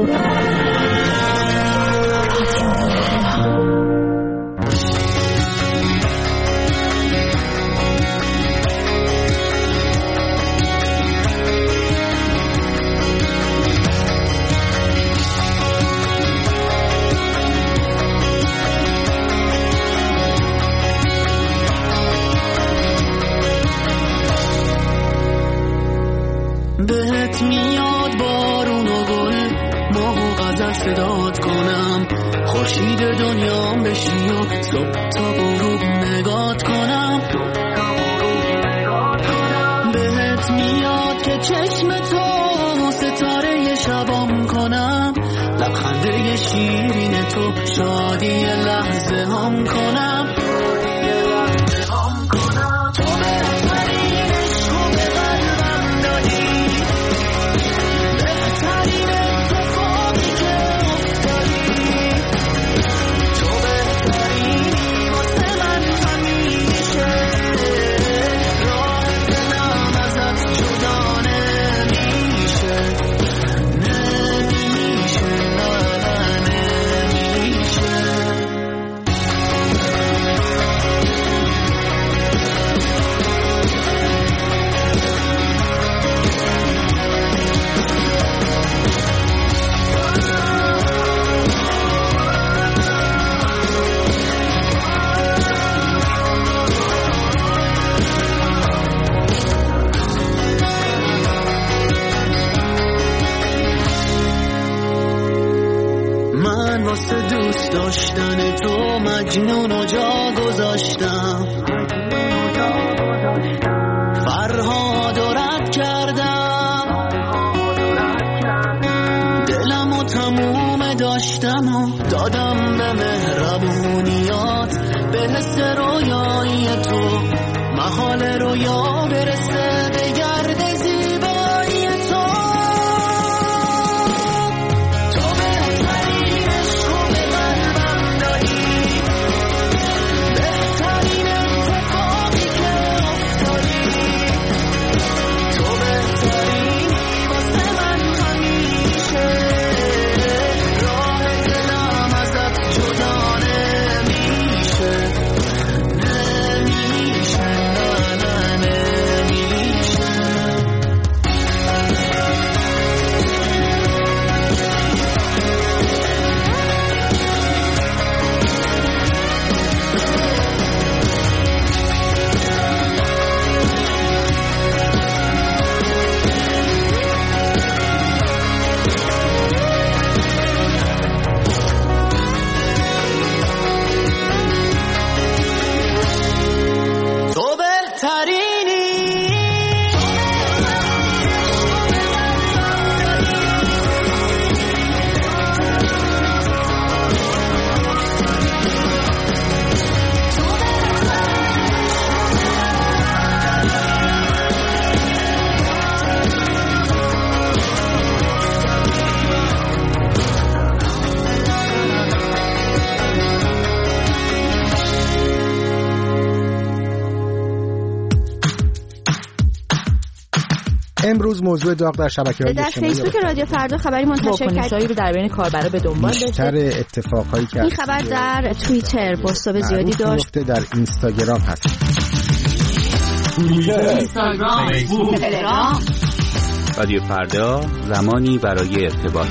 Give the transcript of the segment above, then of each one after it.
بهت میاد بارون و گل ماه و غزل صدات کنم خورشید دنیام بشی و صبح تا غروب نگات کنم بهت میاد که چشم تو ستاره شبام کنم لبخنده شیرین تو شادی لحظه هم کنم واسه دوست داشتن تو مجنون و جا گذاشتم فرهاد و رد کردم دلم و تموم داشتم و دادم به مهربونیات به حس رویایی تو محال رویا برسه به گرد زیبایی تو امروز موضوع داغ در شبکه‌های در اجتماعی فیسبوک رادیو فردا خبری منتشر کرد رو در بین کاربرا به دنبال داشت. بیشتر اتفاقایی که این خبر در توییتر بازتاب زیادی داشت. در اینستاگرام هست. اینستاگرام، فیسبوک، تلگرام. رادیو فردا زمانی برای ارتباط.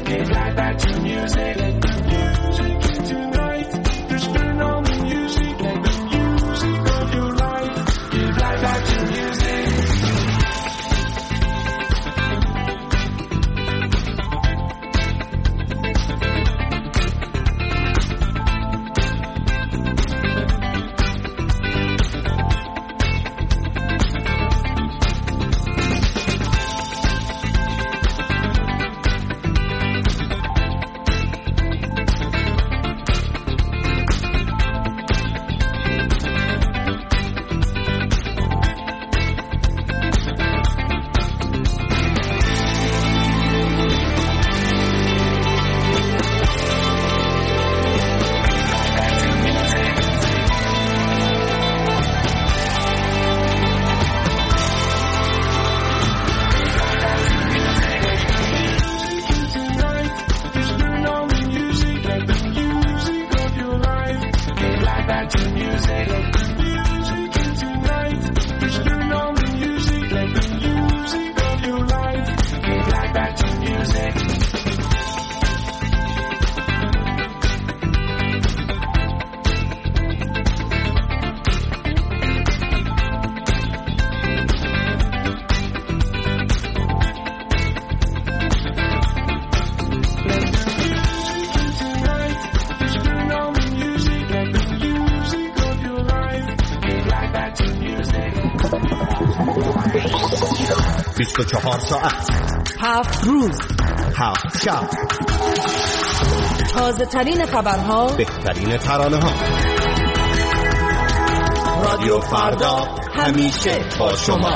ساعت 7 روز 7 شب تازه ترین خبرها، بهترین ترانه ها. رادیو فردا همیشه با شما.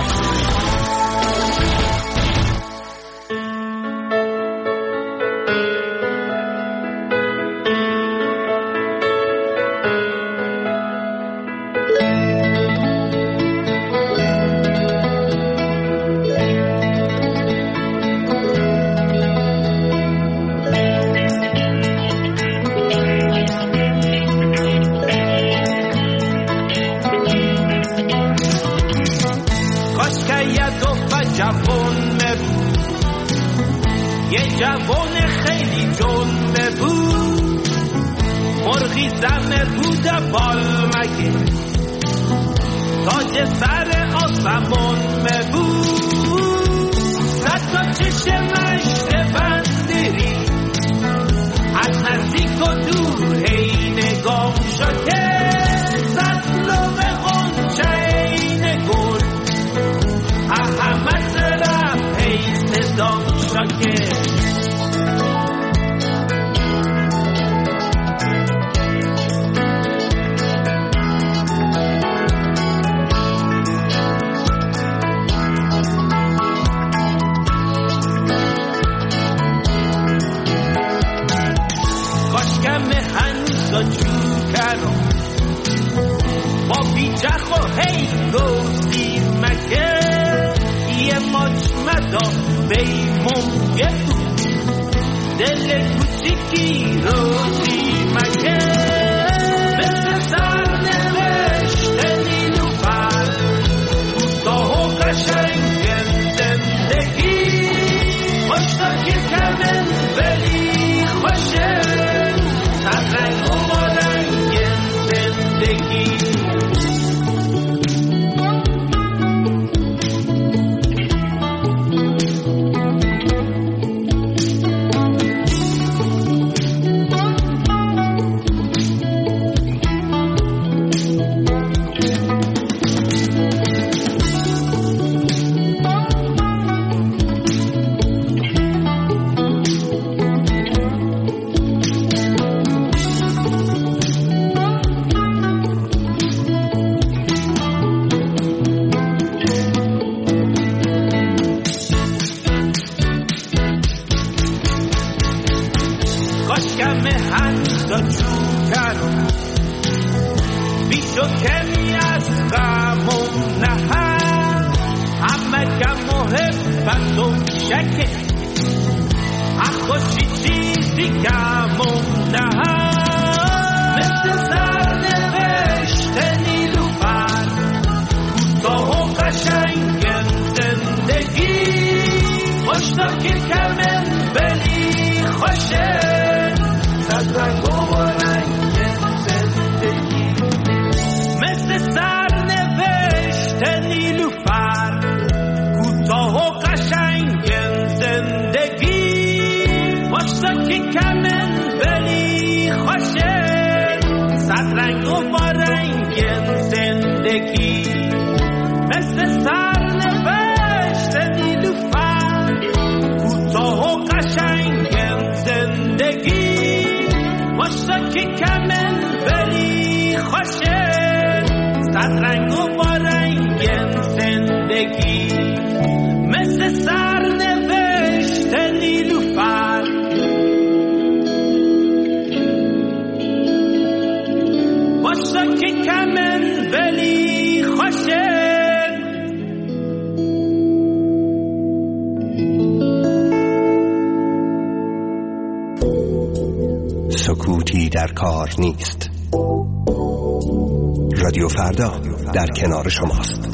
خوشه صد رنگ و رنگ زندگی مثل سرنوشت نیلوفر کوتاه و قشنگ زندگی واسه که کمن ولی خوشه صد رنگ و رنگ زندگی مثل سرنوشت نیلوفر کوتاه و قشنگ زندگی واسه که کمن ولی خوشه صد رنگ و رنگ زندگی مثل سرنوشت نیلوفر واسه که کمن ولی خوشه سکوتی در کار نیست. رادیو فردا در کنار شماست.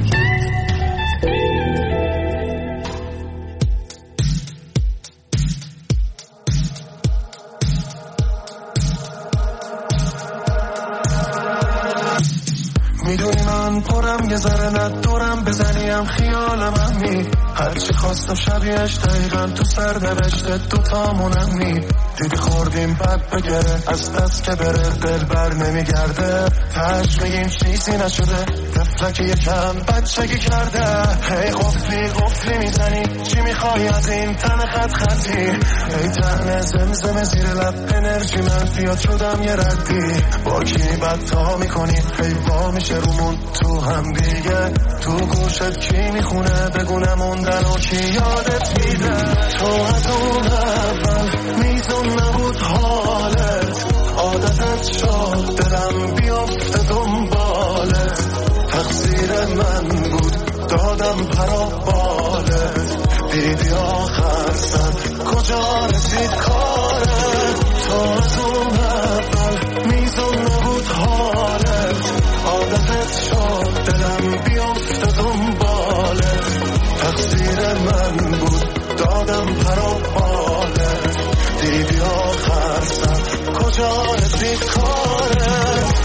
میدونی من پرم یه ذره ندارم بزنیم خیالم همی هرچی خواستم شبیهش دقیقا تو سر نوشته دوتامونم می دیدی خوردیم بد بگره از دست که بره دل بر نمیگرده تش میگیم چیزی نشده تفلکی یکم بچگی کرده هی قفلی میزنی چی میخوای از این تن خط خطی هی تن زمزم زیر لب انرژی منفیات شدم یه ردی با کی بدتا میکنی هی با میشه رومون تو هم دیگه تو گوشت کی میخونه بگونم موندن و کی یادت میده تو از اون اول میزون نبود حالت عادتت شد دلم بیافته دنبالت تقصیر من بود دادم پرابالت دیدی آخر سر کجا رسید کارت تو از اون اول میزون نبود حالت عادتت شد دلم بیافته دنبالت تقصیر من بود دادم پرابالت دیدی آخر سر کجا رسید کارت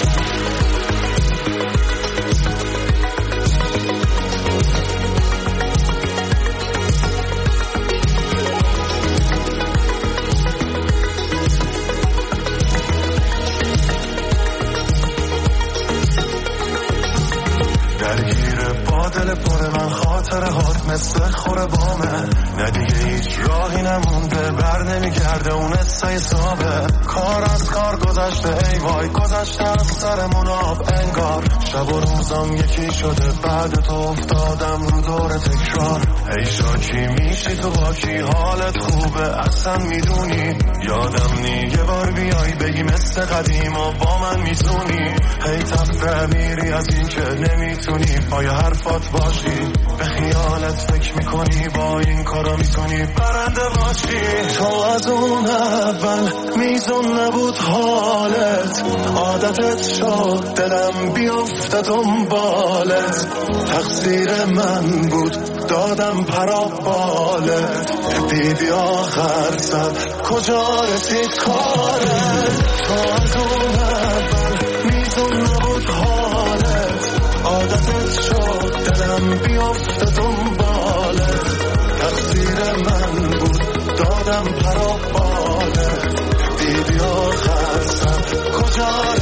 دل پر من خاطره هات مثل خوره بامه نه دیگه هیچ راهی نمونده بر نمیگرده اون حسابه کار از کار گذشته ای وای گذشته از سرمون آب انگار شب و روزم یکی شده بعد تو افتادم رو دور تکرار ای شاکی میشی تو با کی حالت خوبه اصلا میدونی یادم نی یه بار بیای بگی مثل قدیم و با من میتونی هی تفره میری از این که نمیتونی پای حرفات باشی به خیالت فکر میکنی با این کارا میتونی برنده باشی تو از اون اول میزون نبود حالت عادتت شد دلم بیافته دنبالت تقصیر من بود دادم پرابالت دیدی آخر سر کجا رسید کارت تو از اون اول میزون نبود حالت عادتت شد دلم بیافته دنبالت تقصیر من بود دادم پرابالت دیدی آخر سر کجا